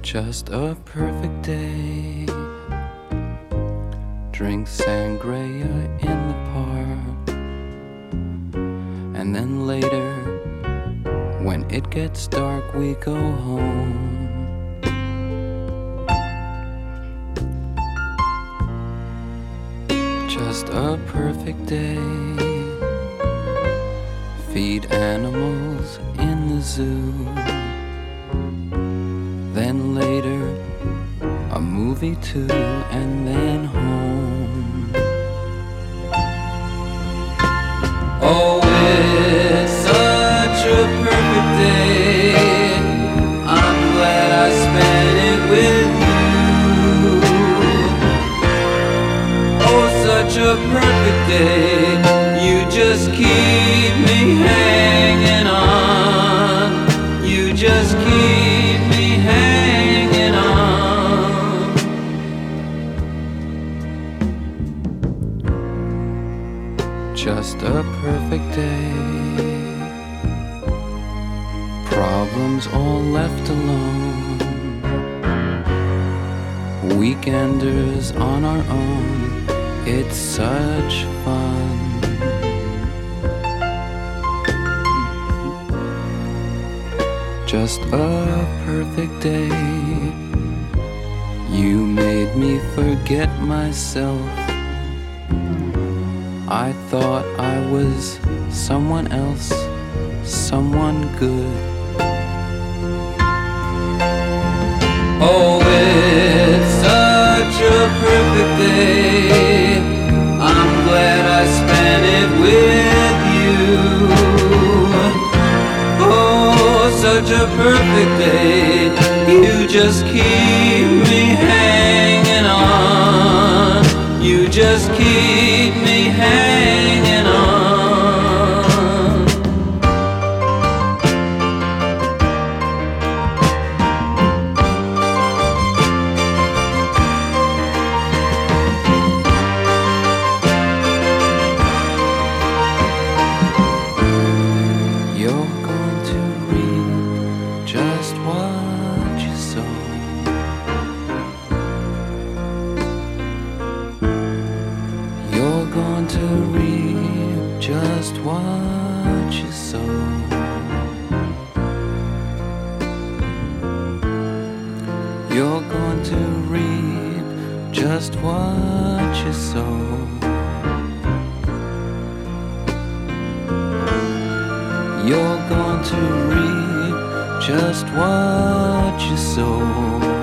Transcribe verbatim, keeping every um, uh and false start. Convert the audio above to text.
Just a perfect day. Drink sangria in the park, and then later, when it gets dark, we go home. Just a perfect day. Feed animals in the zoo. Then later, a movie too, and then home. Oh, it's such a perfect day. I'm glad I spent it with you. Oh, such a perfect day. You just keep me hanging on. You just keep me hanging on. Just a perfect day. Problems all left alone. Weekenders on our own. It's such fun. Just a perfect day. You made me forget myself. I thought I was someone else, someone good. Oh, it's such a perfect day. I'm glad I spent it with you. Oh, such a perfect day. You just keep me hanging on. You just keep me hanging on. You're going to reap just what you sow. You're going to reap just what you sow. You're going to reap just what you sow. You're going to reap just what you sow.